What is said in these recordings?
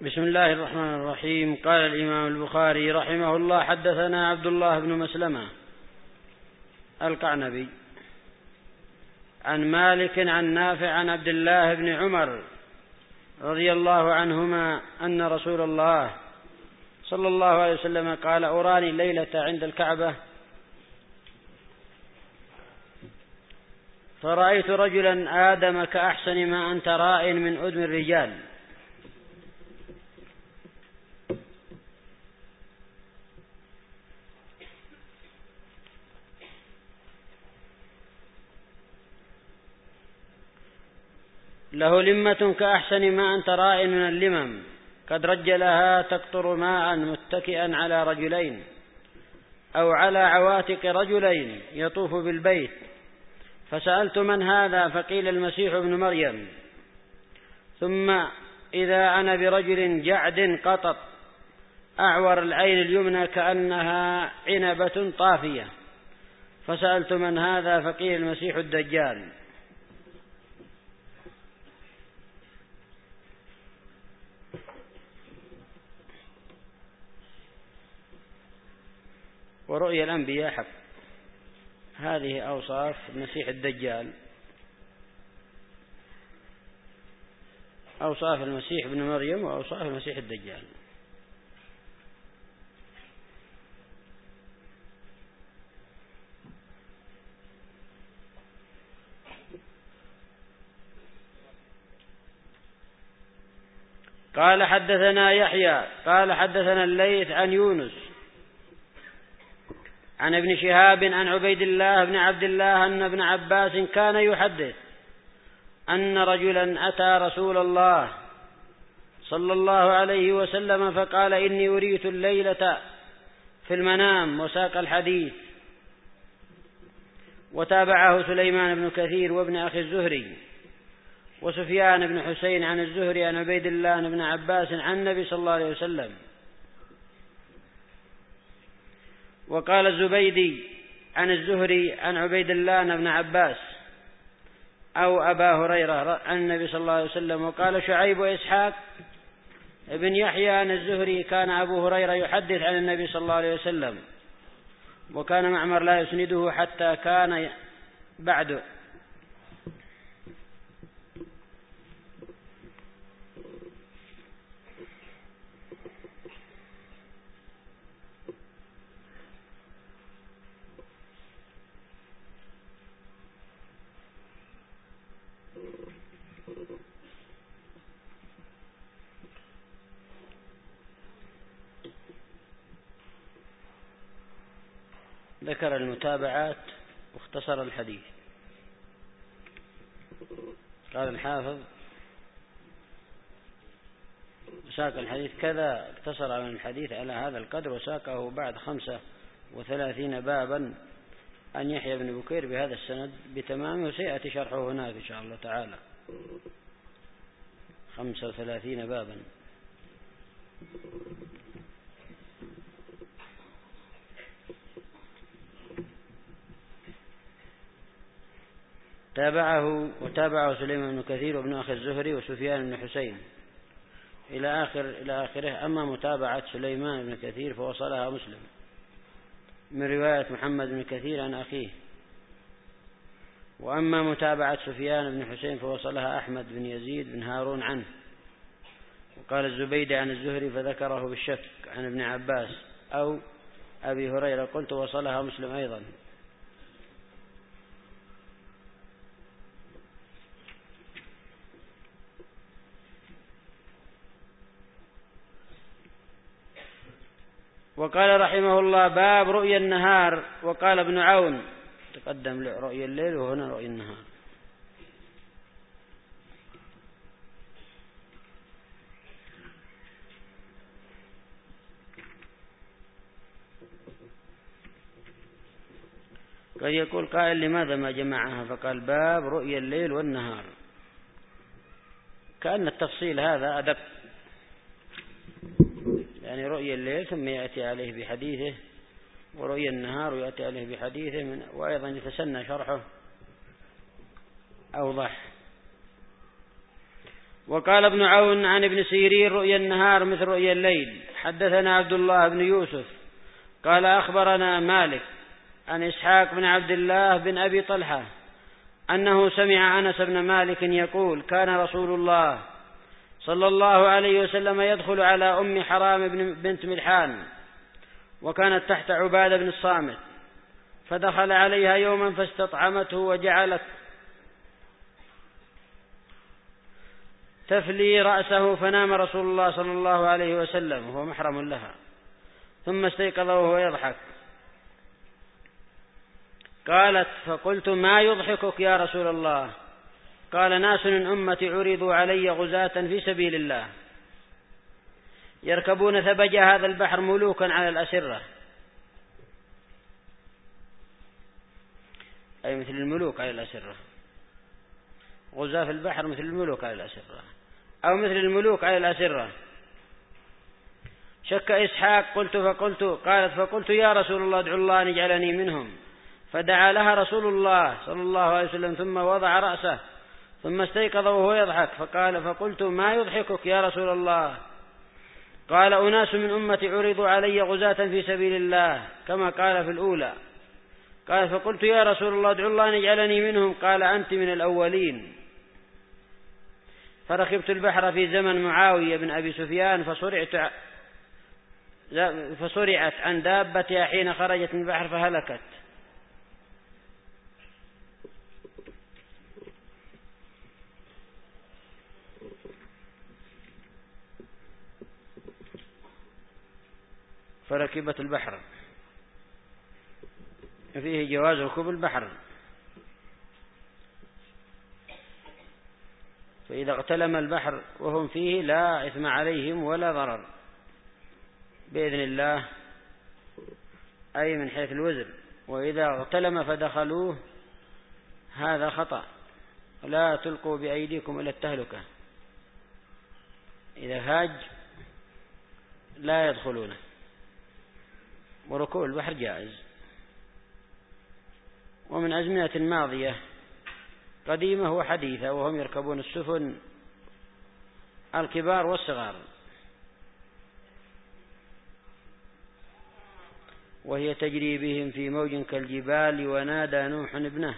بسم الله الرحمن الرحيم. قال الإمام البخاري رحمه الله: حدثنا عبد الله بن مسلمة القعنبي عن مالك عن نافع عن عبد الله بن عمر رضي الله عنهما أن رسول الله صلى الله عليه وسلم قال: أراني ليلة عند الكعبة فرأيت رجلا آدم كأحسن ما أنت راء من أدم الرجال، له لمة كأحسن ما أنت راء من اللمم، قد رجلها تقطر ماء، متكئا على رجلين أو على عواتق رجلين يطوف بالبيت. فسألت: من هذا؟ فقيل: المسيح ابن مريم. ثم إذا أنا برجل جعد قطط أعور العين اليمنى كأنها عنبة طافية. فسألت: من هذا؟ فقيل: المسيح الدجال. ورؤيا الأنبياء حق. هذه أوصاف المسيح الدجال، أوصاف المسيح ابن مريم وأوصاف المسيح الدجال. قال: حدثنا يحيى قال: حدثنا الليث عن يونس عن ابن شهاب عن عبيد الله بن عبد الله أن ابن عباس كان يحدث أن رجلا أتى رسول الله صلى الله عليه وسلم فقال: إني أريت الليلة في المنام، وساق الحديث. وتابعه سليمان بن كثير وابن أخي الزهري وسفيان بن حسين عن الزهري عن عبيد الله بن عباس عن النبي صلى الله عليه وسلم. وقال الزبيدي عن الزهري عن عبيد الله بن عباس أو أبا هريرة عن النبي صلى الله عليه وسلم. وقال شعيب وإسحاق ابن يحيى عن الزهري كان أبو هريرة يحدث عن النبي صلى الله عليه وسلم. وكان معمر لا يسنده حتى كان بعد. ذكر المتابعات واختصر الحديث. قال الحافظ: ساق الحديث كذا، اقتصر على الحديث على هذا القدر، وساقه بعد 35 بابا عن يحيى بن بكير بهذا السند بتمامه، وسيأتي شرحه هناك إن شاء الله تعالى. 35 بابا. وتابعه سليمان بن كثير وابن أخي الزهري وسفيان بن حسين إلى آخره. أما متابعة سليمان بن كثير فوصلها مسلم من رواية محمد بن كثير عن أخيه. وأما متابعة سفيان بن حسين فوصلها أحمد بن يزيد بن هارون عنه. وقال الزبيدي عن الزهري فذكره بالشك عن ابن عباس أو أبي هريرة. قلت: وصلها مسلم أيضا. وقال رحمه الله: باب رؤيا النهار. وقال ابن عون: تقدم رؤيا الليل وهنا رؤيا النهار. قد يقول قائل: لماذا ما جمعها؟ فقال: باب رؤيا الليل والنهار، كأن التفصيل هذا أدق، يعني رؤيا الليل ثم يأتي عليه بحديثه، ورؤيا النهار ويأتي عليه بحديثه، وأيضا يتسنى شرحه أوضح. وقال ابن عون عن ابن سيرين: رؤيا النهار مثل رؤيا الليل. حدثنا عبد الله بن يوسف قال أخبرنا مالك عن إسحاق بن عبد الله بن أبي طلحة أنه سمع أنس بن مالك يقول: كان رسول الله صلى الله عليه وسلم يدخل على أم حرام بنت ملحان، وكانت تحت عبادة بن الصامت، فدخل عليها يوما فاستطعمته وجعلت تفلي رأسه، فنام رسول الله صلى الله عليه وسلم وهو محرم لها، ثم استيقظ وهو يضحك. قالت: فقلت: ما يضحكك يا رسول الله؟ قال: ناس من أمتي عرضوا علي غزاة في سبيل الله، يركبون ثبج هذا البحر ملوكا على الأسرة، أي مثل الملوك على الأسرة، غزاة في البحر مثل الملوك على الأسرة، أو مثل الملوك على الأسرة. شك إسحاق: قالت: فقلت: يا رسول الله ادعو الله أن يجعلني منهم، فدعا لها رسول الله صلى الله عليه وسلم، ثم وضع رأسه، ثم استيقظ وهو يضحك، فقلت: ما يضحكك يا رسول الله؟ قال: أناس من أمتي عرضوا علي غزاة في سبيل الله، كما قال في الأولى. قال: فقلت: يا رسول الله ادعو الله أن يجعلني منهم. قال: أنت من الأولين. فركبت البحر في زمن معاوية بن أبي سفيان، فصرعت عن دابتها حين خرجت من البحر فهلكت. فركبت البحر، فيه جواز ركوب البحر، فإذا اغتلم البحر وهم فيه لا إثم عليهم ولا ضرر بإذن الله، أي من حيث الوزر. وإذا اغتلم فدخلوه هذا خطأ، لا تلقوا بأيديكم إلى التهلكة. إذا هاج لا يدخلونه، وركوب البحر جائز. ومن أزمنة ماضية قديمة وحديثة وهم يركبون السفن الكبار والصغار، وهي تجري بهم في موج كالجبال، ونادى نوح ابنه.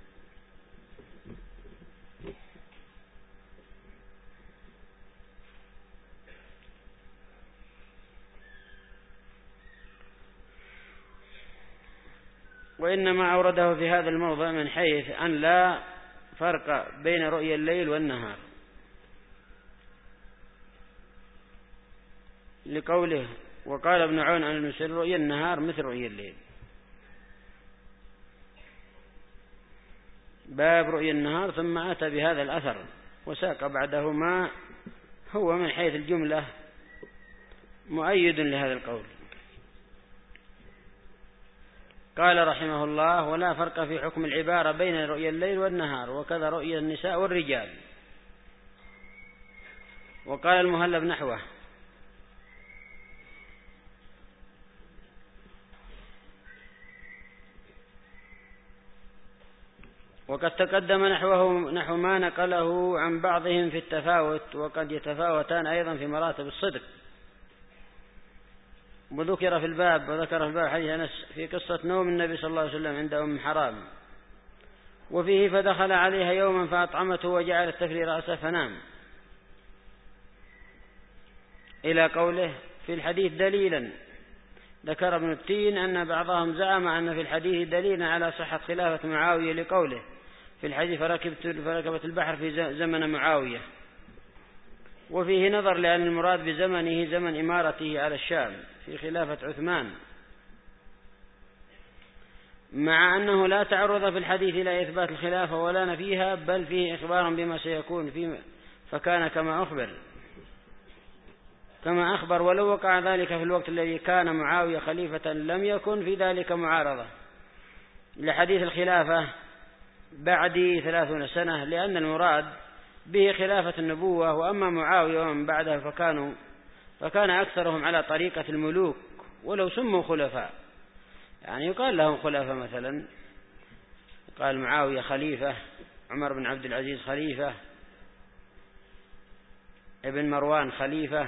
وإنما أورده في هذا الموضع من حيث أن لا فرق بين رؤيا الليل والنهار، لقوله: وقال ابن عون عن المسلم: رؤيا النهار مثل رؤيا الليل. باب رؤيا النهار، ثم أتى بهذا الأثر وساق بعده ما هو من حيث الجملة مؤيد لهذا القول. قال رحمه الله: ولا فرق في حكم العبارة بين رؤيا الليل والنهار، وكذا رؤيا النساء والرجال. وقال المهلب نحوه. وقد تقدم نحو ما نقله عن بعضهم في التفاوت، وقد يتفاوتان أيضا في مراتب الصدق. وذكر في الباب حديث أنس في قصة نوم النبي صلى الله عليه وسلم عند أم حرام، وفيه: فدخل عليها يوما فأطعمته وجعلت تفلي رأسه فنام، إلى قوله: في الحديث دليلا. ذكر ابن التين أن بعضهم زعم أن في الحديث دليلا على صحة خلافة معاوية، لقوله في الحديث: فركبت البحر في زمن معاوية. وفيه نظر، لأن المراد بزمنه زمن إمارته على الشام في خلافة عثمان، مع أنه لا تعرض في الحديث إلى إثبات الخلافة ولا نفيها، بل فيه إخبار بما سيكون فيه، فكان كما أخبر. ولو وقع ذلك في الوقت الذي كان معاوية خليفة لم يكن في ذلك معارضة لحديث الخلافة بعد 30 سنة، لأن المراد به خلافة النبوة. وأما معاوية ومن بعده فكان أكثرهم على طريقة الملوك، ولو سموا خلفاء، يعني يقال لهم خلفاء، مثلا قال معاوية خليفة، عمر بن عبد العزيز خليفة، ابن مروان خليفة،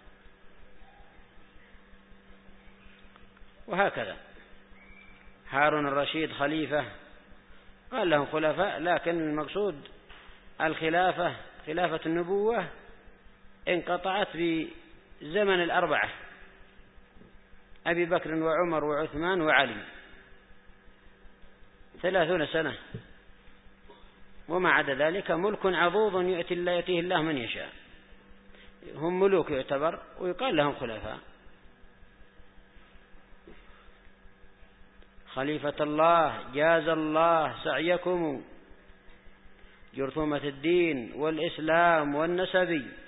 وهكذا هارون الرشيد خليفة، قال لهم خلفاء، لكن المقصود الخلافة، خلافة النبوة انقطعت بزمن الأربعة، أبي بكر وعمر وعثمان وعلي، 30 سنة، وما عدا ذلك ملك عضوض يأتيه الله من يشاء، هم ملوك يعتبر ويقال لهم خلفاء. خليفة الله جاز الله سعيكم جرثومة الدين والإسلام والنسب